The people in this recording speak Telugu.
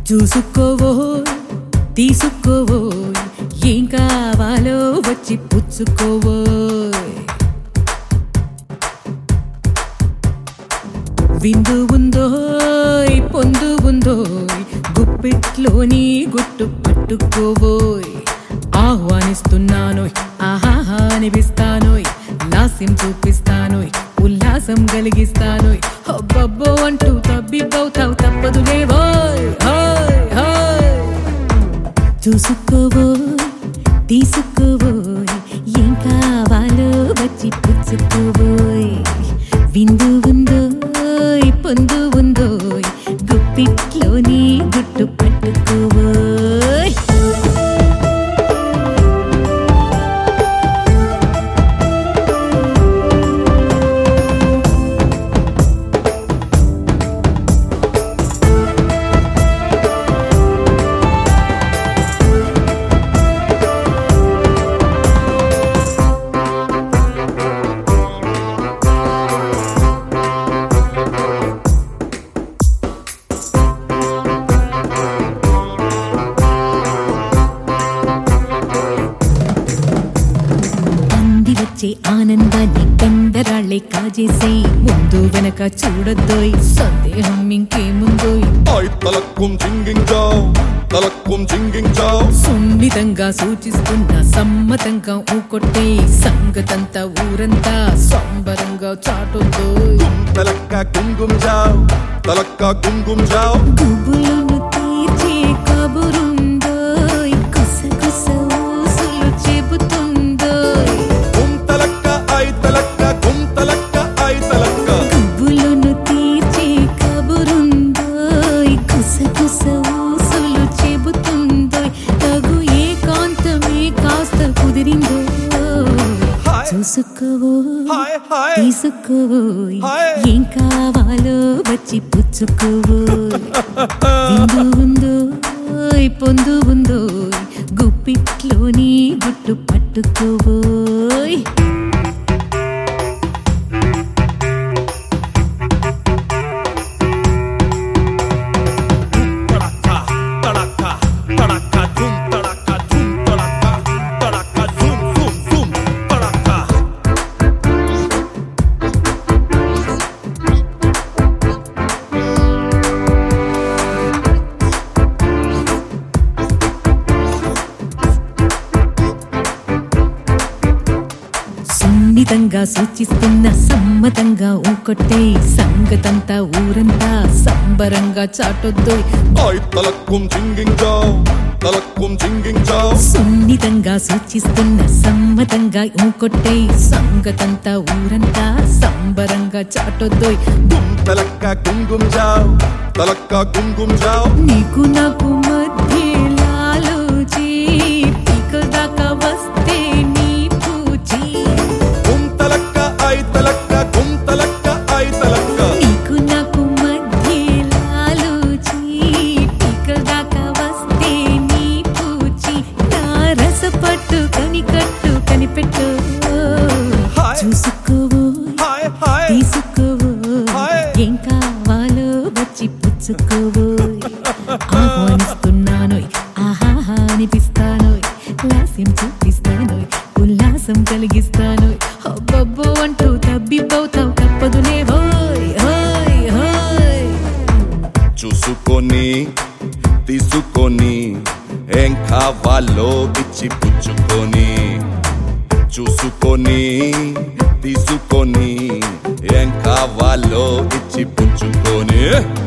చూసుకోవోయ్ తీసుకోవోయ్ ఏం కావాలో వచ్చి పుచ్చుకోవోయ్. విందు ఉందోయ్ పొందు ఉందోయ్ గుప్పిట్లోని గుట్టు పట్టుకోవోయ్. ఆహ్వానిస్తున్నానోయ్ ఆహాహా అనిపిస్తానోయ్, లాస్యం చూపిస్తానోయ్ ఉల్లాసం కలిగిస్తానోయ్. అబ్బబ్బో అంటూ తబ్బిబ్బవుతావు తప్పదులేవోయ్. హాయ్ హాయ్ చూసుకోవోయ్ తీసుకోవోయ్ ఏం కావాలో వచ్చి పుచ్చుకోవోయ్. విందు ఉందోయ్ పొందు ఉందోయ్ గుప్పిట్లోని గుట్టు పట్టుకోవోయ్. ఆనందాన్ని కండరాళ్ళే కాజేసేయ్, ముందు వెనక చూడద్దోయ్ సందేహం ఇంకేముందోయ్. సున్నితంగా సూచిస్తున్న సమ్మతంగా ఊకొట్టే సంగతంతా ఊరంతా సంబరంగా చాటొద్దోయ్. గుబులను తీర్చే కబురుందోయ్, గుసగుస ఊసులు చెబుతుందోయ్. గుబులను తీర్చే కబురుందోయ్, గుసగుస ఊసులు చెబుతుందోయ్. తగు ఏకాంతమే కాస్త కుదిరిందోయ్. చూసుకోవోయ్ తీసుకోవోయ్ ఏం కావాలో వచ్చి పుచ్చుకోవోయ్. విందు ఉందోయ్ పొందు ఉందోయ్ గుప్పిట్లోని గుట్టు పట్టుకోవోయ్. సున్నితంగా సూచిస్తున్న సమ్మతంగా ఊకొట్టే సంగతంతా ఊరంతా సంబరంగా చాటొద్దోయ్. సున్నితంగా సూచిస్తున్న సమ్మతంగా ఊకొట్టే సంగతంతా ఊరంతా సంబరంగా చాటొద్దోయ్. నీకు నాకు మధ్యలాలోచి దాకా వస్తే నీ పూచి. నీకు నాకు మధ్యలాలోచి దాకా వస్తే నీ పూచి. నా రస పట్టు కనికట్టు కనిపెట్టు. చూసుకోవోయ్ తీసుకోవోయ్ ఏం కావాలో వచ్చి పుచ్చుకోవోయ్. ఆహ్వానిస్తున్నానోయ్ ఆహాహా అనిపిస్తానోయ్, లాస్యం చూపిస్తానోయ్ ఉల్లాసం కలిగిస్తానోయ్. అబ్బబ్బో అంటూ తబ్బిబ్బవుతావు తప్పదులేవోయ్. హాయ్ హాయ్ చూసుకొని తీసుకొని ఏం కావాలో ఇచ్చి పుచ్చుకొని. చూసుకొని తీసుకొని ఏం కావాలో ఇచ్చి పుచ్చుకొని.